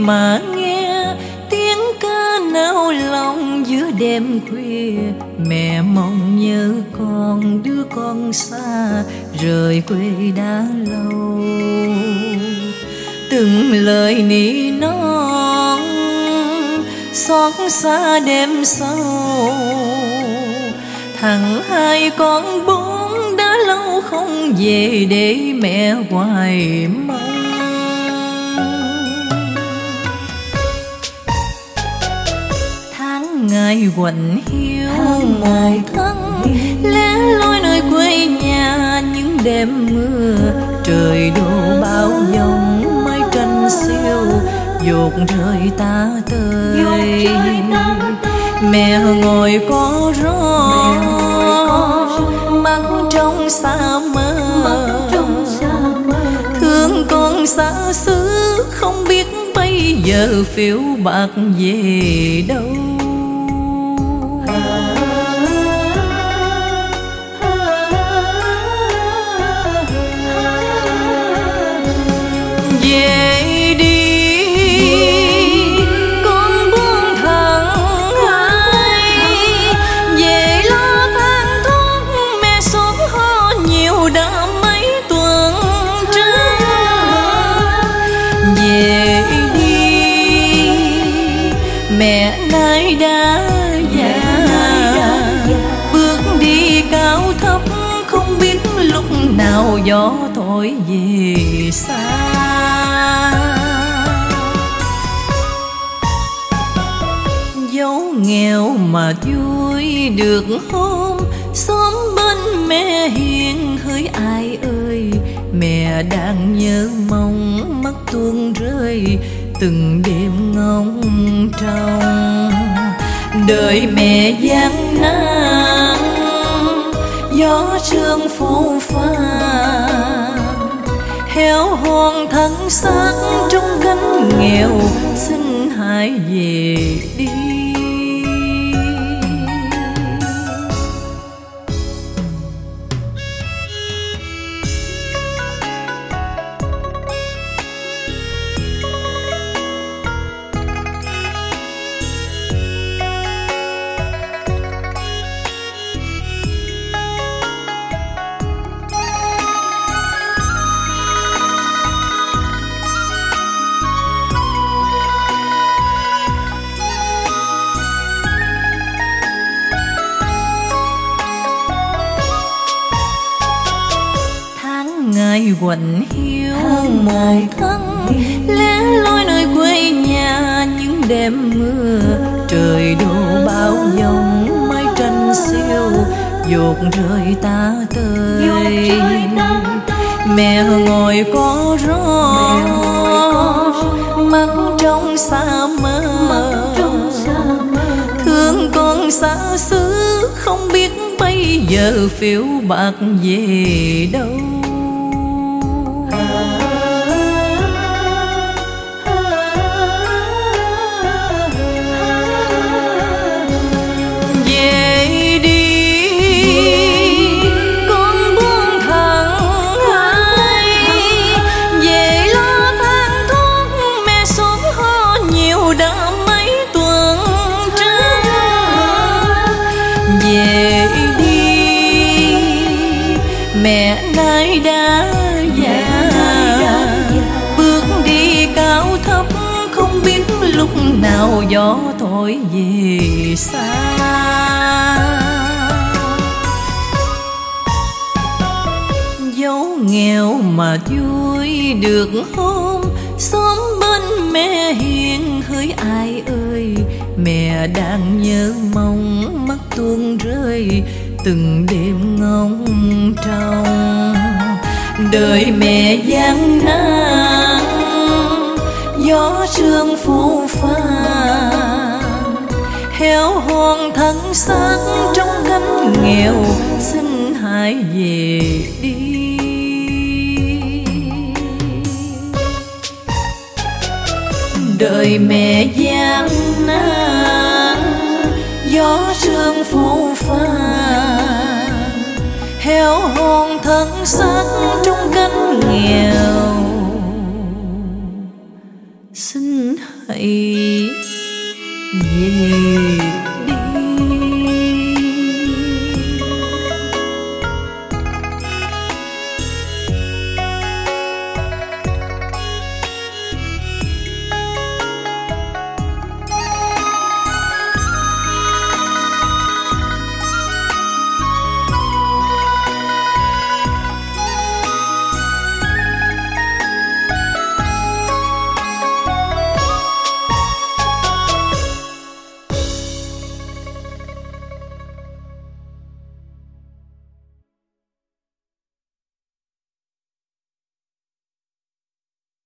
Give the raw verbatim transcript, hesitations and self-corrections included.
mà nghe tiếng ca nao lòng giữa đêm khuya. Mẹ mong nhớ con, đứa con xa rời quê đã lâu. Từng lời nỉ non xót xa đêm sâu. Thằng hai con bốn đã lâu không về để mẹ hoài mong. Tháng ngày quạnh hiu một thân lẻ loi nơi quê nhà. Những đêm mưa trời đổ bão giông, mây tranh xiêu dột rơi ta tơi. Mẹ ngồi có gió mắt trong xa mơ. Thương con xa xứ không biết bây giờ phiếu bạc về đâu. Về đi con buông thẳng hai, về lo than thuốc mẹ xót ho nhiều đã mấy tuần trước. Về đi mẹ nay đã già, bước đi cao thấp không biết lúc nào gió thổi về xa. Dấu nghèo mà vui được hôm, xóm bên mẹ hiền hỡi ai ơi. Mẹ đang nhớ mong mắt tuôn rơi từng đêm ngóng trông. Đời mẹ gian nan gió sương phù phàng, heo hon thân xác trong cánh nghèo. Xin hãy về đi. Ngày quạnh hiu một thân lẻ loi nơi quê nhà. Những đêm mưa trời đổ bão giông, mây tranh xiêu dột rơi ta tơi. Mẹ ngồi có gió mắt trong xa mơ. Thương con xa xứ không biết bây giờ phiếu bạc về đâu. Về đi con buông thẳng hai, về lo than thuốc mẹ xót ho nhiều đã mấy tuần trước. Về đi mẹ nay đã già, bước đi cao thấp không biết lúc nào gió thổi về xa. Dấu nghèo mà vui được hôm, xóm bên mẹ hiền hỡi ai ơi. Mẹ đang nhớ mong mắt tuôn rơi từng đêm ngóng trông. Đời mẹ gian nan gió sương phù phàng, heo hon thân xác trong cánh nghèo. Xin hãy về đi. Đời mẹ gian nan gió sương phù phàng, heo hon thân xác trong cánh nghèo. Xin hãy về.